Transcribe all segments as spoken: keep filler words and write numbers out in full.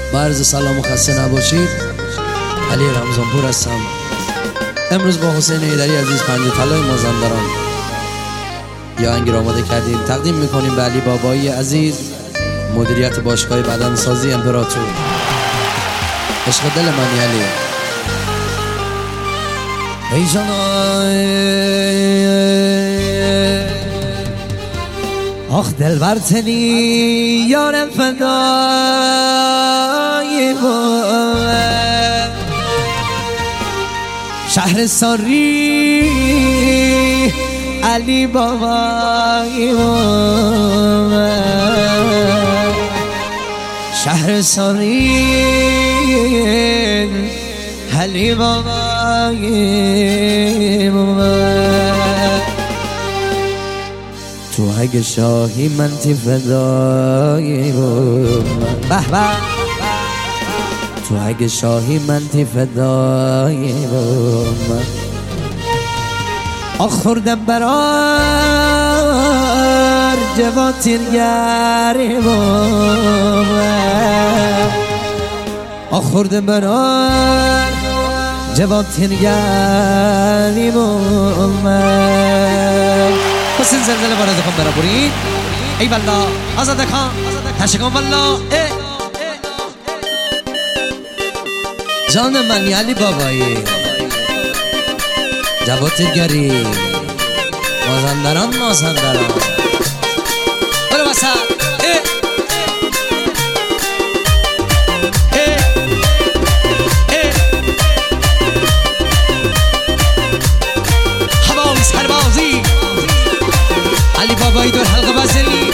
با عرض سلام و خسته نباشید. علی رمضانپور هستم. امروز با حسین ایدری عزیز پنج طلای مازندران یا انگیر آماده کردیم تقدیم میکنیم به علی بابایی عزیز، مدیریت باشگاه بدنسازی امپراتور. عشق دل من علی. ای جانای آخ دل برتنی یارم فدای با شهر ساری علی بابای با شهر ساری علی بابای با تو اگه شاهی من تی فدای بوم به به تو اگه شاهی من تی فدای بوم آخوردم برار جواتیر گری بوم آخوردم برار جواتیر گری بوم حسین زلزله بارد خون برا برید ای والله آزاده خان تشکان والله جان من علی بابایی جواتگری مازندران مازندران برو وسط هوایی سربازی علی بابایی دور حلقه بزنی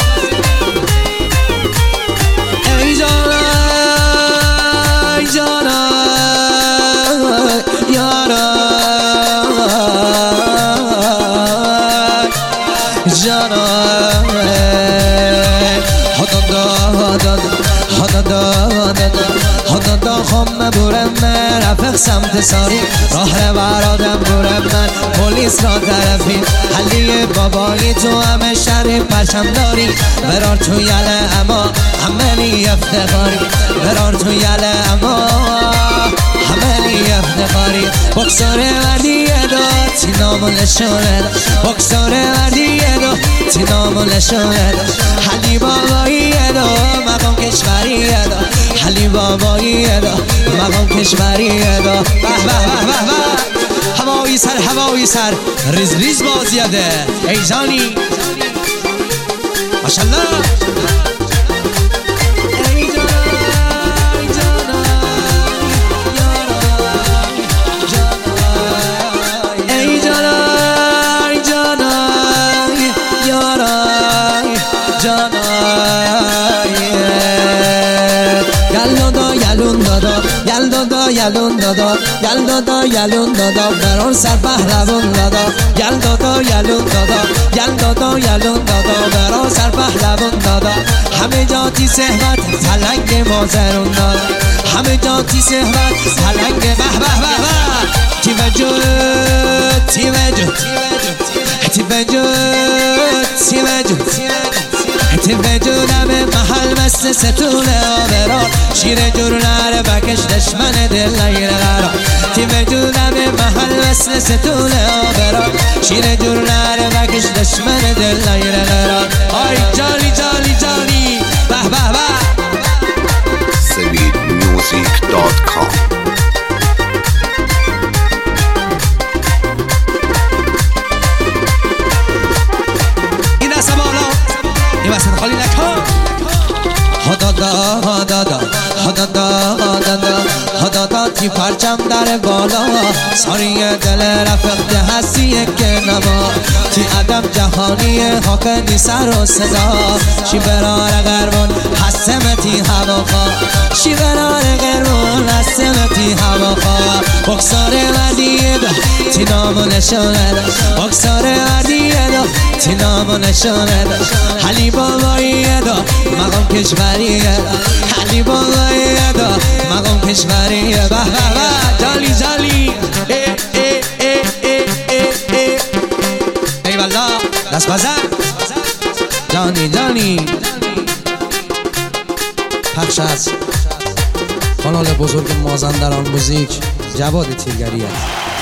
ای جانا ای جانا یارا جانا حدادا حدادا حدادا حدادا خم بورم من رفق سمت ساری راه رو برادم بورم من پلیس را طرفی حلی بابایی تو همه شهر پرچم داری برار تو یله اما همه افتخاری برار تو یله اما همه افتخاری بکساره وردی داد تی نامو نشونه داد بکساره وردی داد تی نامو نشونه داد حلی بابایی داد مقام کشوری داد حلی بابایی داد مقام کشوری داد به به به به هوایی سر هوایی سر ریز ریز بازیاده ای جانی ماشالله یلون دادا یلون دادا یل دادا یلون دادا برار سر پهلوان دادا یل دادا یلون دادا یل دادا یلون دادا برار سر پهلوان دادا همه جاتی صحبت پلنگ مازرون دادا همه جاتی صحبت پلنگ به به به به تی وجود تی وجود تی وجود تی وجود تی وجودم محل مثل ستونه آوران شیر جور نره بکش دشمن دل نگیر قرار تی وجودم محل مثل ستونه آوران شیر جور نره بکش دشمن دل نگیر قرار آی جالی جالی جالی به به به سوید میوزیک دات کام این دست بالا این وسط خالی نکن حدادا حدادا حدادا حدادا حدادا تی پرچم در بالا ساری دل رفقت هستی که نما تی ادم جهانی حاکنی سر و صدا شی برار غربون حسمتی هوا خواه شی برار غربون حسمتی هوا خواه بکساره وردیه دا تی نامو نشونه دا بکساره وردیه دا تی نامو نشونه دا حلی بابایی دا مقام کشوری دا حلی بابایی دا مقام کشوری به به به جالی جالی ای ای ای ای ای ای ای والله دست بزن جانی جانی پخش است کانال بزرگ مازندران موزیک جواد تیرگری است.